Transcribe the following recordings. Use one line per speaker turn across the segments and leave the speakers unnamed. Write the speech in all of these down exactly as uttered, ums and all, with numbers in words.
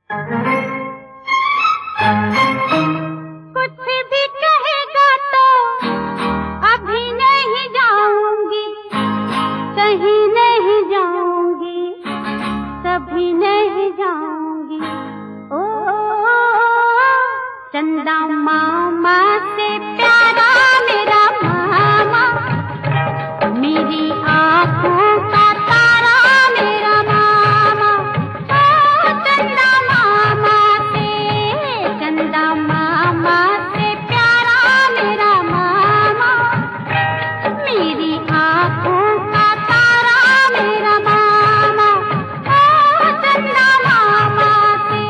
कुछ भी कहेगा तो अभी नहीं जाऊंगी, कहीं नहीं जाऊंगी, कभी नहीं जाऊंगी। ओ, चंदा मामा से प्यारा मेरा मामा, मेरी आंखों का तारा मेरा मामा। ओ चंदा मामा से, चंदा मामा से प्यारा मेरा मामा, मेरी आंखों का तारा मेरा मामा। ओ चंदा मामा से।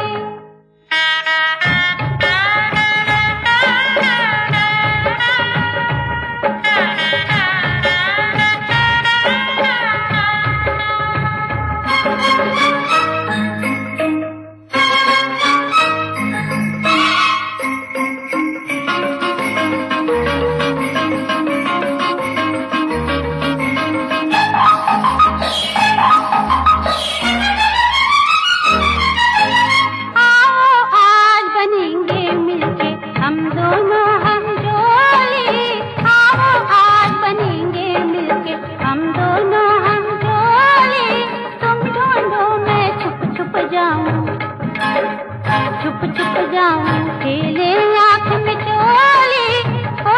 छुप छुप जाऊं खेले आँख में चोली। ओ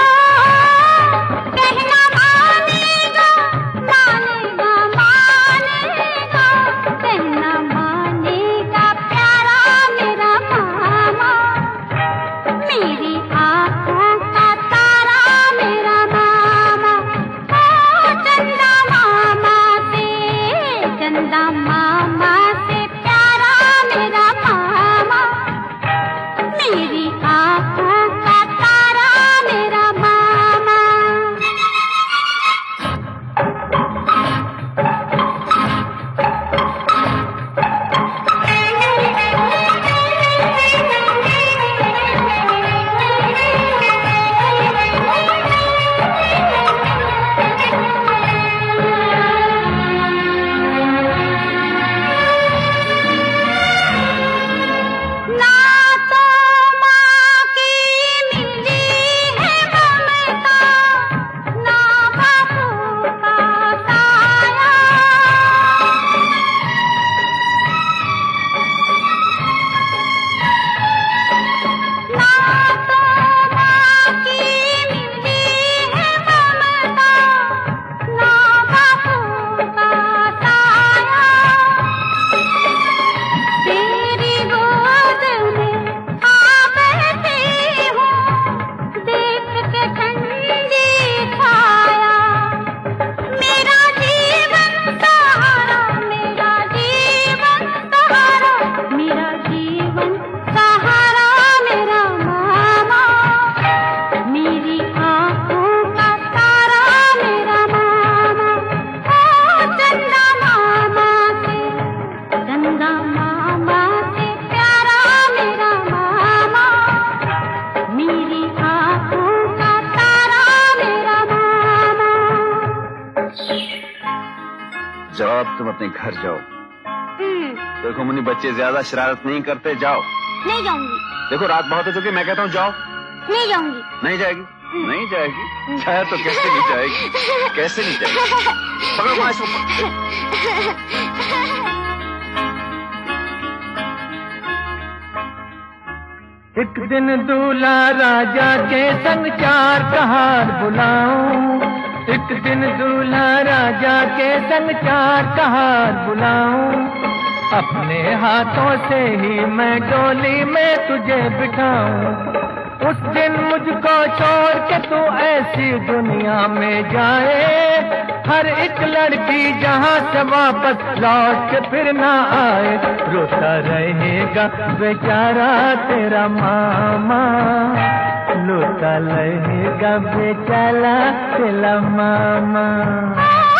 कहना मानेगा मानेगा मानेगा, कहना मानेगा प्यारा मेरा मामा, मेरी आँखों का तारा मेरा मामा। ओ चंदा मामा से, चंदा मामा से प्यारा मेरा मामा, मेरी आँखों का तारा मेरा मामा।
जाओ अब तुम अपने घर जाओ। देखो मुन्नी बच्चे ज्यादा शरारत नहीं करते, जाओ।
नहीं जाऊंगी।
देखो रात बहुत हो चुकी, मैं कहता हूँ जाओ।
नहीं जाऊंगी।
नहीं जाएगी? नहीं जाएगी? जाए तो कैसे नहीं जाएगी? कैसे नहीं जाएगी? पकड़ो वहां से ऊपर।
एक दिन दूल्हा राजा के संग चार कहार बुलाऊं, एक दिन दूल्हा राजा के संग चार कहार बुलाऊं, अपने हाथों से ही मैं डोली में तुझे बिठाऊं। उस दिन मुझको छोड़ के तू ऐसी दुनिया में जाए, हर एक लड़की जहां से वापस लौट के फिर ना आए, रोता रहेगा बेचारा तेरा मामा, रोता रहेगा बेचारा तेरा मामा।